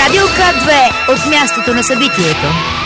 Радио К2 от мястото на събитието.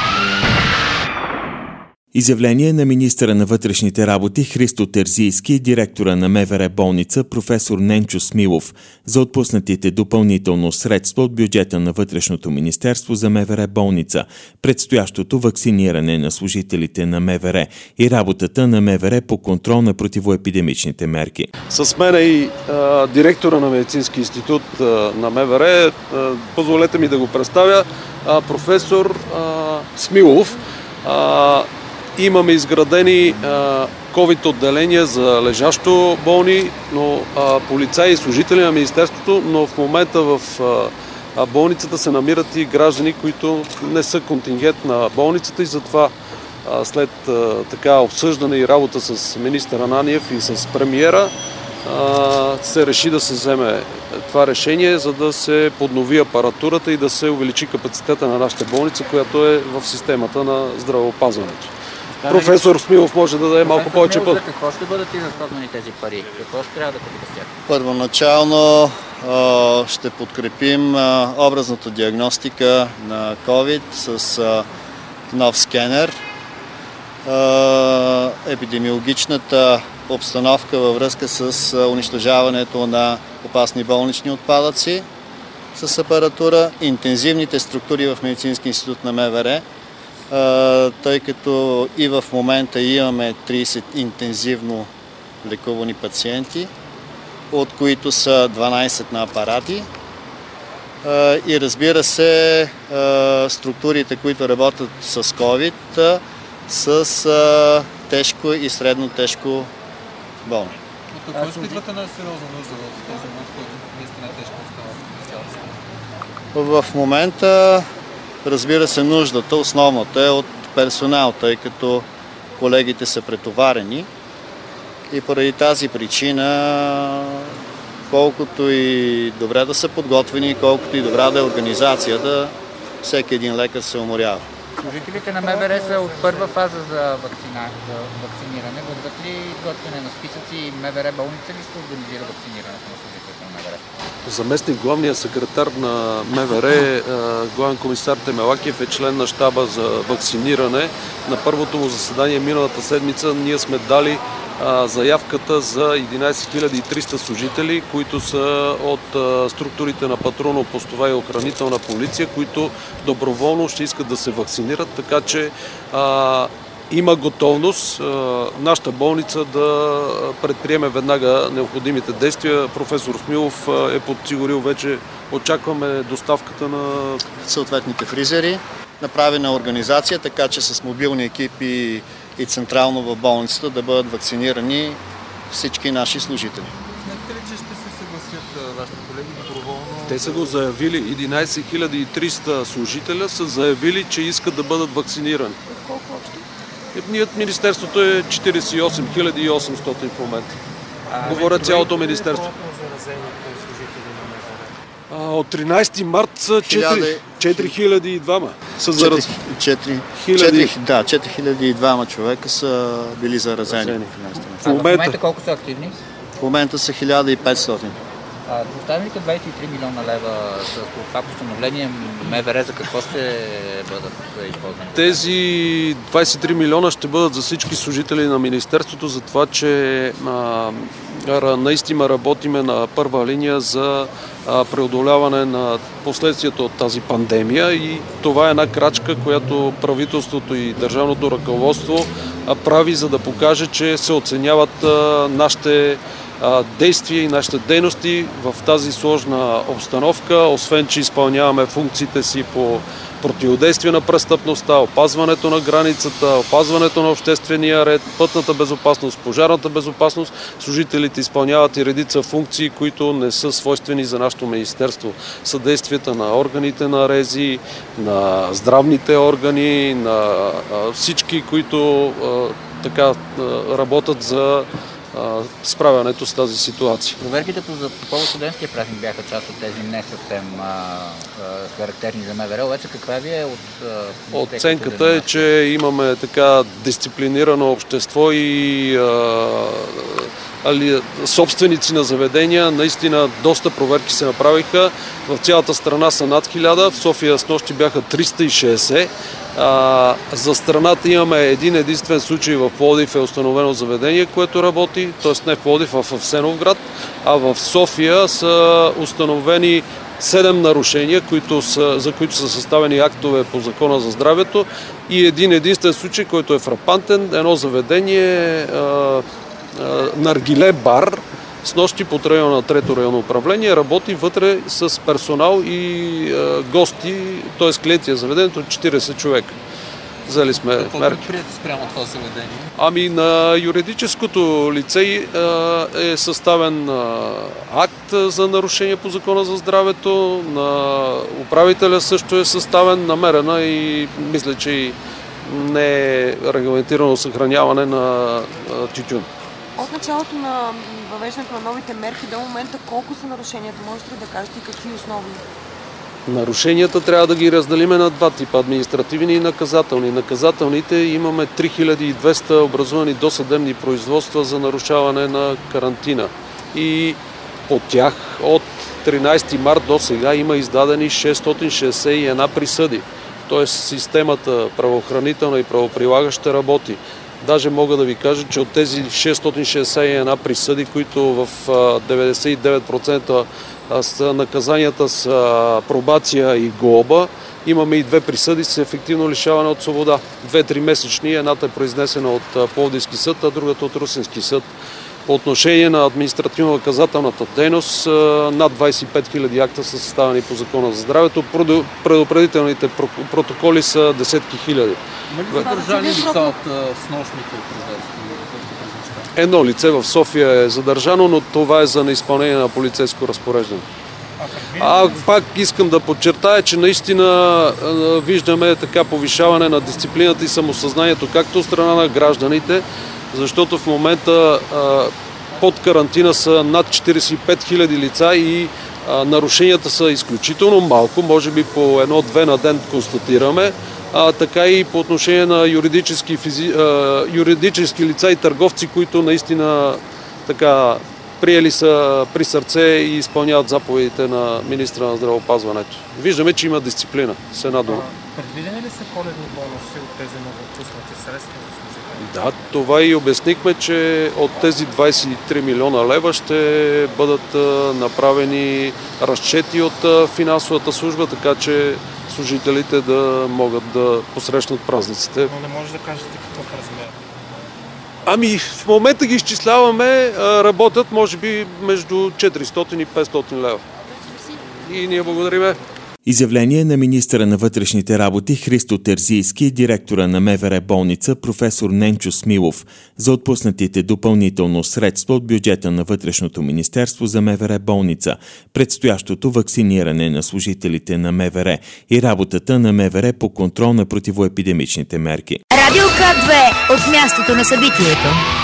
Изявление на министъра на вътрешните работи Христо Терзийски и директора на МВР болница професор Ненчо Смилов за отпуснатите допълнително средства от бюджета на Вътрешното министерство за МВР болница, предстоящото вакциниране на служителите на МВР и работата на МВР по контрол на противоепидемичните мерки. С мен и директора на Медицински институт на МВР, позволете ми да го представя, професор Смилов. Имаме изградени COVID отделения за лежащо болни, но полицаи и служители на Министерството, но в момента в болницата се намират и граждани, които не са контингент на болницата и затова след така обсъждане и работа с министър Ананиев и с премиера се реши да се вземе това решение, за да се поднови апаратурата и да се увеличи капацитета на нашата болница, която е в системата на здравеопазването. Професор Смилов може да даде малко повече път. Какво ще бъдат изразходвани тези пари? Какво ще трябва да купите с тях? Първоначално ще подкрепим образната диагностика на COVID с нов скенер. Епидемиологичната обстановка във връзка с унищожаването на опасни болнични отпадъци с апаратура, интензивните структури в Медицински институт на МВР, тъй като и в момента имаме 30 интензивно лекувани пациенти, от които са 12 на апарати. И разбира се, структурите, които работят с COVID, с тежко и средно тежко болни. От какво изпитвате най-сериозна нужда в този момент, който наистина е тежко остава? В момента, разбира се, нуждата, основната е от персонал, тъй като колегите са претоварени и поради тази причина, колкото и добре да са подготвени, колкото и добра да е организацията, всеки един лекар се уморява. Служителите на МВР са от първа фаза за вакциниране. Бъдат ли изготвяне на списъци и МВР болница ли ще организира вакцинирането на служителите на МВР? Заместник главният секретар на МВР, главен комисар Темелакиев, е член на щаба за вакциниране. На първото му заседание миналата седмица ние сме дали заявката за 11 300 служители, които са от структурите на патрулно-постова и охранителна полиция, които доброволно ще искат да се вакцинират, така че има готовност нашата болница да предприеме веднага необходимите действия. Професор Смилов е подсигурил вече, очакваме доставката на съответните фризери. Направена организация, така че с мобилни екипи и централно в болницата да бъдат вакцинирани всички наши служители. Смятате ли, че ще се съгласят вашите колеги доброволно? Те са го заявили. 11 300 служителя са заявили, че искат да бъдат вакцинирани. Колко общо? Министерството е 48 800 в момента. Говоря цялото министерство. От 13 март са 4002 са заразени. 4002 човека са били заразени. В момента колко са активни? В момента са 1500. Останалите 23 милиона лева с това постановление МВР за какво ще бъдат използвани? Тези 23 милиона ще бъдат за всички служители на Министерството, за това, че наистина работиме на първа линия за преодоляване на последствията от тази пандемия и това е една крачка, която правителството и държавното ръководство прави, за да покаже, че се оценяват нашите действия и нашите дейности в тази сложна обстановка, освен че изпълняваме функциите си по противодействие на престъпността, опазването на границата, опазването на обществения ред, пътната безопасност, пожарната безопасност. Служителите изпълняват и редица функции, които не са свойствени за нашето министерство. Съдействията на органите на РЕЗИ, на здравните органи, на всички, които така работят за справянето с тази ситуация. Проверките по повод студентския празник бяха част от тези не съвсем характерни за МВР, обаче каква ви е оценката е, че имаме така дисциплинирано общество и собственици на заведения. Наистина доста проверки се направиха. В цялата страна са над 1000. В София снощи бяха 360. За страната имаме един единствен случай. В Пловдив е установено заведение, което работи, т.е. не в Пловдив, а в Асеновград, а в София са установени 7 нарушения, за които са съставени актове по Закона за здравето и един единствен случай, който е фрапантен. Едно заведение, наргиле бар, снощи под района на 3-то районно управление, работи вътре с персонал и гости, т.е. клиенти на заведението 40 човека. Взели сме мерки. Какво предприете спрямо това заведение? На юридическото лице е съставен акт за нарушение по Закона за здравето, на управителя също е съставен, намерена и мисля, че и не е регламентирано съхраняване на тютюн. От началото на въвеждането на новите мерки до момента колко са нарушенията? Можете ли да кажете и какви основни? Нарушенията трябва да ги разделиме на два типа – административни и наказателни. Наказателните имаме 3200 образувани досъдебни производства за нарушаване на карантина. И по тях от 13 март до сега има издадени 661 присъди. Тоест системата правоохранителна и правоприлагаща работи. Даже мога да ви кажа, че от тези 661 присъди, които в 99% наказанията с пробация и глоба, имаме и 2 присъди с ефективно лишаване от свобода. 2-3 месечни, едната е произнесена от Пловдивски съд, а другата от Русенски съд. По отношение на административно-наказателната дейност, над 25 000 акта са съставени по Закона за здравето. Предупредителните протоколи са десетки хиляди. Задържани лица от снощните проверки? Едно лице в София е задържано, но това е за неизпълнение на полицейско разпореждане. Пак искам да подчертая, че наистина виждаме така повишаване на дисциплината и самосъзнанието, както от страна на гражданите, защото в момента под карантина са над 45 000 лица и нарушенията са изключително малко, може би по 1-2 на ден констатираме, така и по отношение на юридически лица и търговци, които наистина така приели са при сърце и изпълняват заповедите на министра на здравеопазването. Виждаме, че има дисциплина с една дума. Предвидени ли са коледни бонуси от тези новоотпуснати средства? Да, това и обяснихме, че от тези 23 милиона лева ще бъдат направени разчети от финансовата служба, така че служителите да могат да посрещнат празниците. Но не може да кажете какъв размер? В момента ги изчисляваме, работят може би между 400 и 500 лева. И ние благодариме. Изявление на министъра на вътрешните работи Христо Терзийски и директора на МВР болница професор Ненчо Смилов за отпуснатите допълнително средства от бюджета на Вътрешното министерство за МВР болница, предстоящото вакциниране на служителите на МВР и работата на МВР по контрол на противоепидемичните мерки. Радио К2 от мястото на събитието.